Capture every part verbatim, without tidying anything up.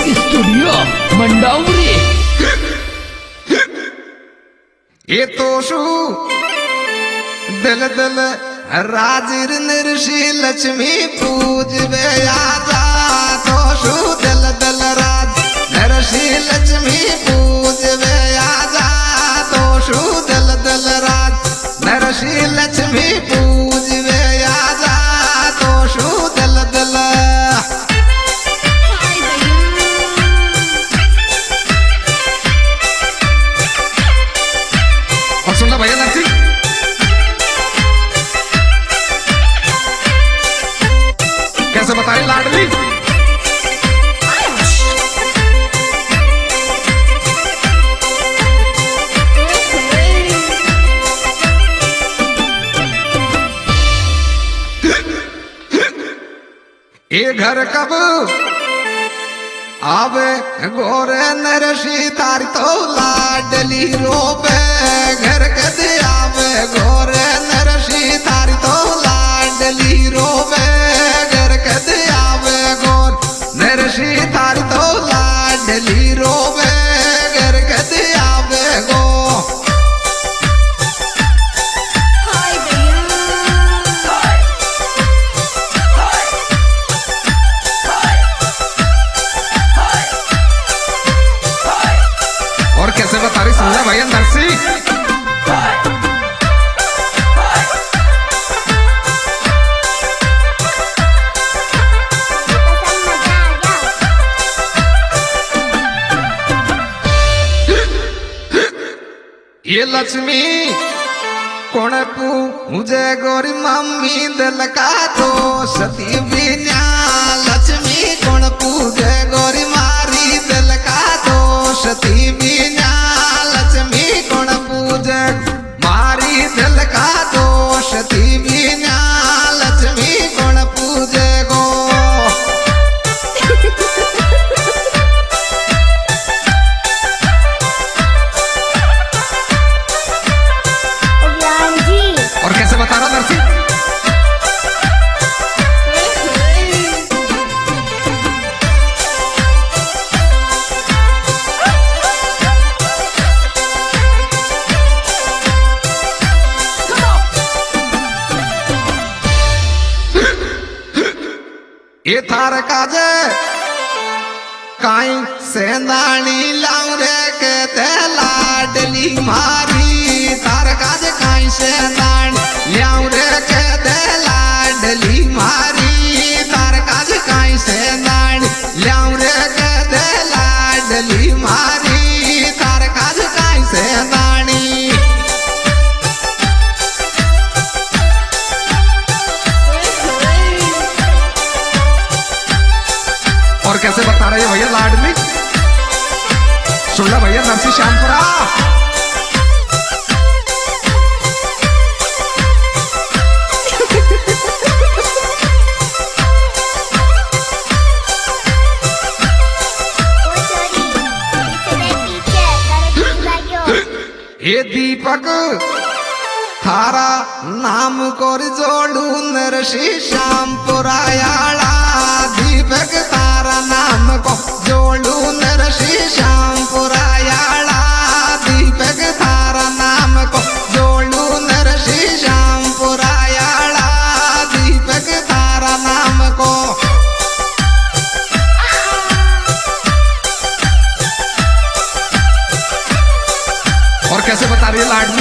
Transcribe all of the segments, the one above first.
Studio Mandawari. ये तो शू दिल दिल राजिर निर्षि लक्ष्मी पूजवे आजा तो शू दिल दिल राज नरषि लक्ष्मी पूजवे आजा तो शू दिल दिल राज नरषि लक्ष्मी पूजवे आजा तो शू दिल दिल। और सुनना भैया नरसी कैसे बताए लाडली। ये घर कब आवे गोरे नरसी तारी तो लाडली रोबे घर कदे आवे गोरे नरसी तारी तो लाडली रोबे घर कदे आवे गोर नरसी तारी तो लाडली रोबे घर कदे आवे गो। और कैसे बता रही समझा भैया नरसी। ये लक्ष्मी कौन पू मुझे गोरी मम्मी दिल का तो सती बिना लक्ष्मी कौन पूजे गोरी मारी दिल का तो सती बिना लक्ष्मी कौन पूजे मारी दिल का तो सती बिना लक्ष्मी कौन पूजे गो। और कैसे बता रहा नरसी। ये थार काजे काई सेंदानी लाऊं रे के ते लाडली मारी थार काजे काई सेंदानी लाऊं रे के ते लाडली मारी थार काजे काई सेंदानी लाऊं रे के ते लाडली मारी थार काजे काई सेंदानी। और कैसे बता रहे हैं भैया लाडली। सुनना भैया नरसी श्यामपुरा। ये दीपक थारा नाम कोर जोड़ू नरसी श्यामपुरा याला दीपक तारा नाम को जोड़ू नरसी श्यामपुरा याला दीपक तारा नाम को जोड़ू नरसी श्यामपुरा याला दीपक तारा नाम को। और कैसे बता रही है लाडली।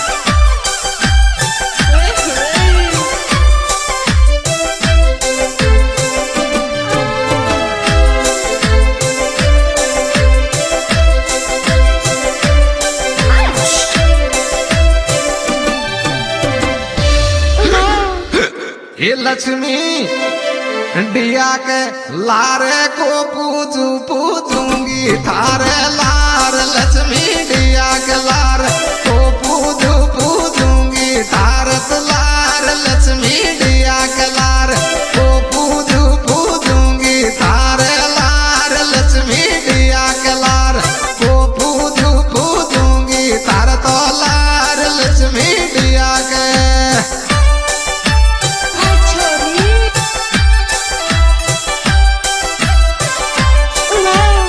ये लक्ष्मी डिया के लारे को पूजू पूजूंगी थारे लार लक्ष्मी डिया के लार को पूजू पूजूंगी थारत लार लक्ष्मी डिया के लार को पूजू पूजूंगी थारे लार लक्ष्मी डिया के लार को पूजू पूजूंगी थार तो लार लक्ष्मी डिया के। Hello.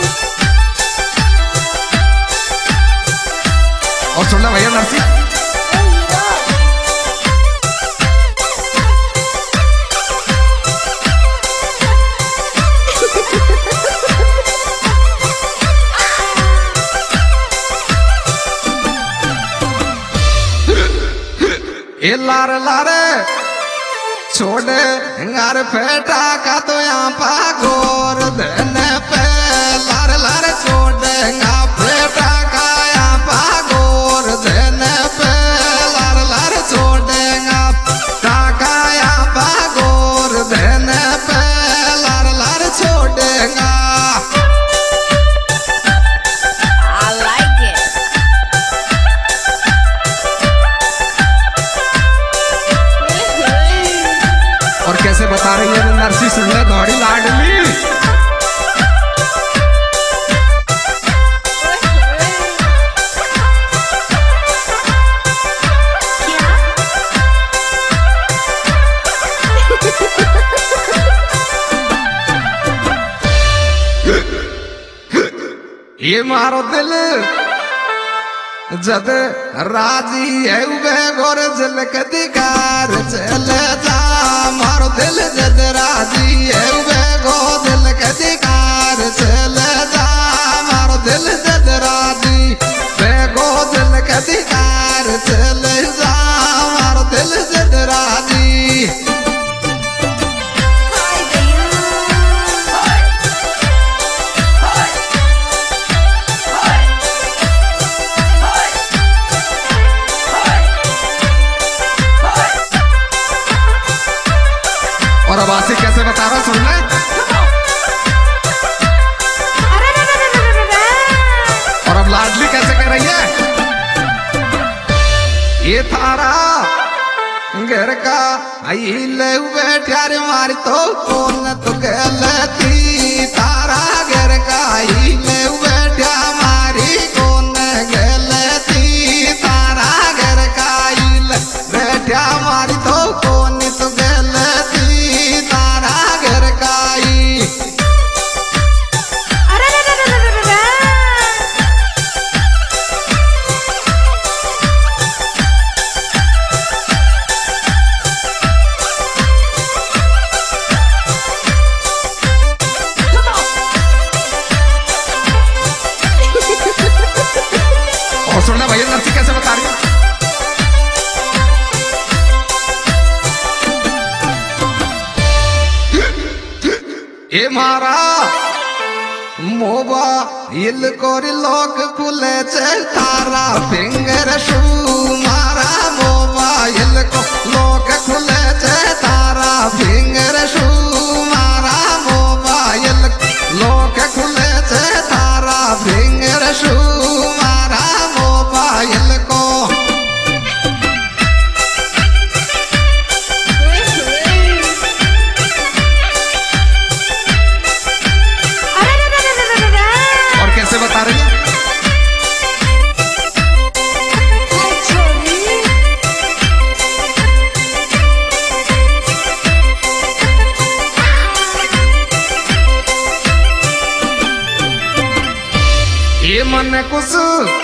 ए लार लारे छोड़े घर फेटा का तो यहाँ पा गोर देने पे लार लार छोड़े यहाँ फेटा का यहाँ पा गोर देने पे लार लार छोड़ेगा टाका यहाँ पा गोर देने पे लार लार छोड़ेगा। और कैसे बता रही है नरसी सुन ले दौड़ी लाडली। ये मारो दिल जद राजी है वे गोर झलक दिकार चले जा मारो दिल जद राजी है वे गो दिल के दिकार चले जा मारो दिल जद राजी वे गो दिल के दिकार चले जा मारो दिल जद राजी। और अब आसिफ कैसे बता रहा सुन ले। और अब लाडली कैसे कर रही है। ये थारा घर का आई ले बैठा रे मारी तो कौन तो गलती तारा घर का आई ले बैठा मारी कौन गलती तारा घर का आई ले बैठा मारी तो कौन तो गलती तारा घर का आई। और सुनना भैया नरसी कैसे बता रही है। ए मारा मोबाइल कोर लोक खुले चे तारा फिंगर शू मारा मोबाइल को लोक खुले चे तारा फिंगर शू मारा मोबाइल लोक खुले चे तारा फिंगर शू मारा मोबाइल को। कैसे बता रही है। ये मन कुछ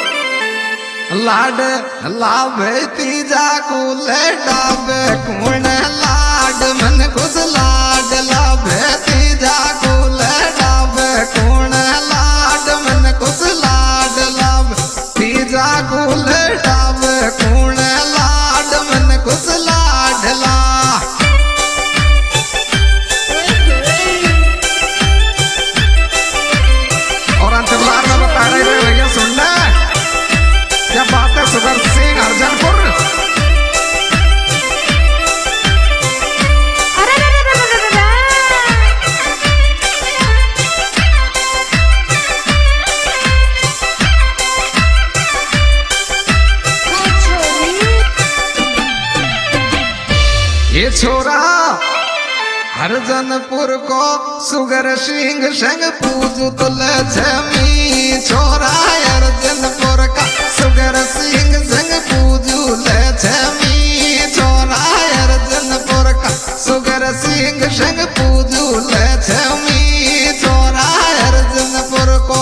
लाड लाभे तीजा कुले डाबे कुण लाड मन कुछ लाड लाभे तीजा कुले डाबे कुण लाड मन कुछ लाड लाभ तीजा कुले डाबे कुण लाड मन कुछ लाड ला। और अंतिम बार में बता रहे थे भैया सुन ले क्या बात है सुगर सिंह अर्जनपुर। ये छोरा हरजनपुर को सुगर सिंह संग पूजू तुल छमी छोरा हरजनपुर का सुगर सिंह संग पूजू ले छमी छोरा हरजनपुर का सुगर सिंह संग पूजू ले छमी छोरा हरजनपुर को।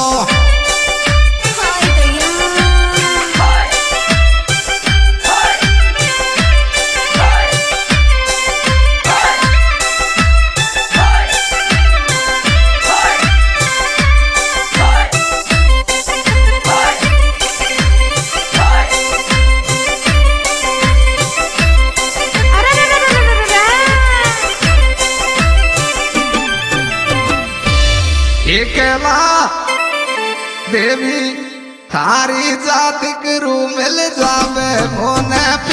खेला देवी थारी जाति करू मिल जावे मोने